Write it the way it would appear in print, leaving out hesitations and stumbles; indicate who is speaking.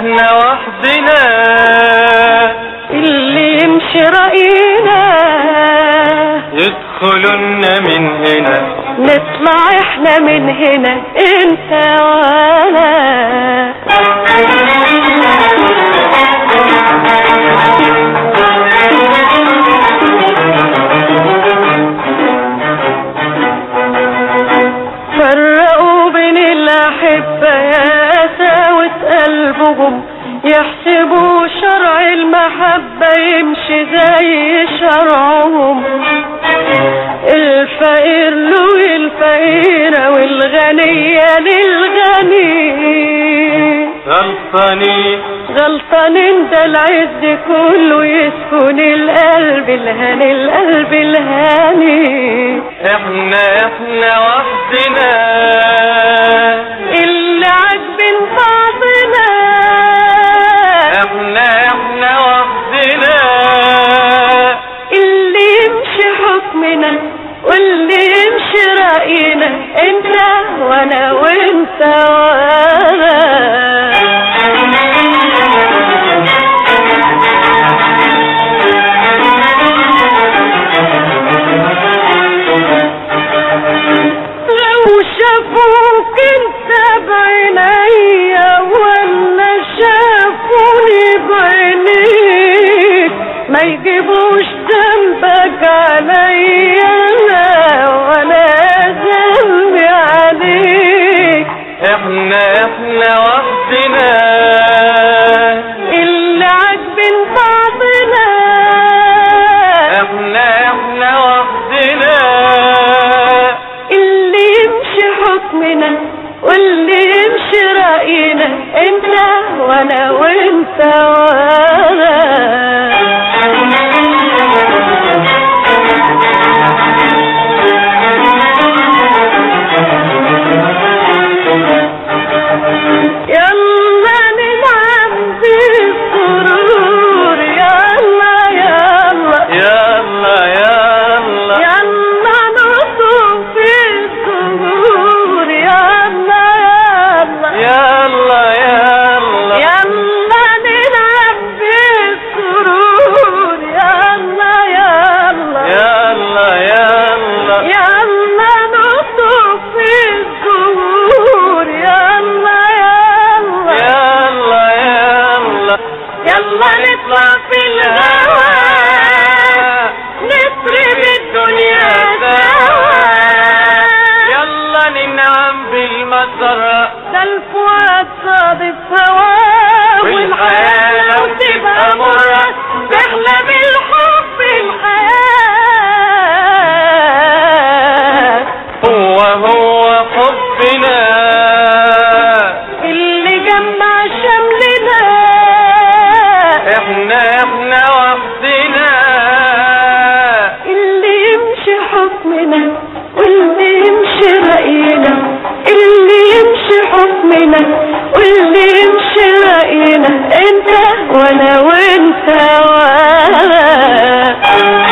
Speaker 1: احنا وحدنا
Speaker 2: اللي يمشي رأينا
Speaker 1: يدخلنا من هنا
Speaker 2: نطلع احنا من هنا انت وانا. فرقوا بين الأحبة يا ساوة قلبهم يحسبوا شرع المحبة يمشي زي شرعهم. الفقير له الفقيرة والغنية للغني. غلطانين ده العز كله يسكن القلب الهاني القلب الهاني.
Speaker 1: احنا وحدنا
Speaker 2: اللي عاجبين بعضنا.
Speaker 1: احنا وحدنا
Speaker 2: اللي يمشي حكمنا واللي يمشي رأينا انت وانا وانت وانا. لو شافوك انت بعينيا ولا شافوني بعينيك ما يجيبوش ذنبك عليا ولا ذنبي عليك.
Speaker 1: احنا وحدنا
Speaker 2: اللي عاجبين بعضنا.
Speaker 1: احنا وحدنا
Speaker 2: اللي يمشي حكمنا واللي يمشي رأينا انت وانا وانت وانا. يلا ننعم بالسرور يلا يلا
Speaker 1: يلا
Speaker 2: يلا نطوف في الزهور يلا يلا ننعم بالسرور يلا نطوف في الزهور يلا نطلع في الهوى نطرب الدنيا سوا.
Speaker 1: يلا ننعم بالمسرة
Speaker 2: ده الفؤاد صادف هواه والحياة لو تبقى مرة تحلى بالحب الحياة.
Speaker 1: هو حبنا
Speaker 2: اللي جمع شملنا.
Speaker 1: احنا وحدنا
Speaker 2: اللي يمشي حكمنا واللي يمشي رأينا. اللي يمشي حكمنا واللي يمشي رأينا انت وانا وانت وانا.